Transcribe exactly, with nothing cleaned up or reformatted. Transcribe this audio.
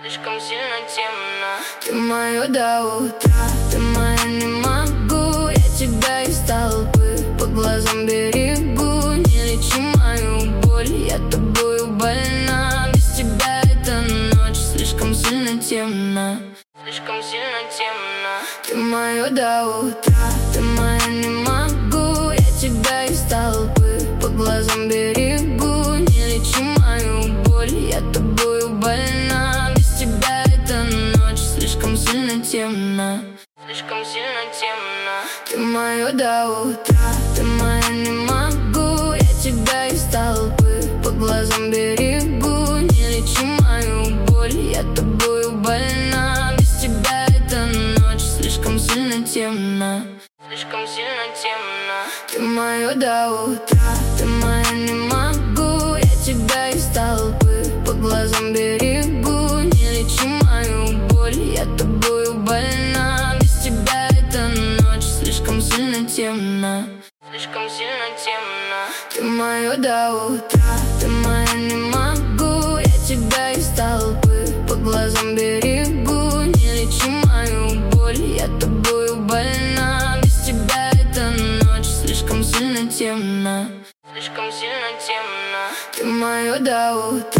слишком сильно темно. Ты мое до утра, ты моя не могу. Я тебя из толпы по глазам берегу. Не лечи мою боль, я тобою больна. Без тебя эта ночь слишком сильно темна. Слишком сильно темно. Ты мое до утра, ты моя не могу. Я тебя из толпы по глазам берегу. Не лечи мою боль, я тобою больна. Без тебя эта ночь слишком сильно темна. Слишком сильно темно. Ты мое до утра, ты моя не могу. Я тебя из толпы по глазам берегу. Не лечи мою боль, я тобою больна. Без тебя эта ночь слишком сильно темна. Слишком сильно темно. Ты мое до утра, ты моя не могу. Я тебя из толпы по глазам берегу. Не лечи мою боль, я тобою больна. Без тебя эта ночь слишком сильно темна. Слишком сильно темно. Ты мое до утра, ты моя не могу. Я тебя из толпы по глазам берегу. Не лечи мою боль, я тобою больна. Без тебя эта ночь слишком сильно темна. Слишком сильно темно. Ты мое до утра.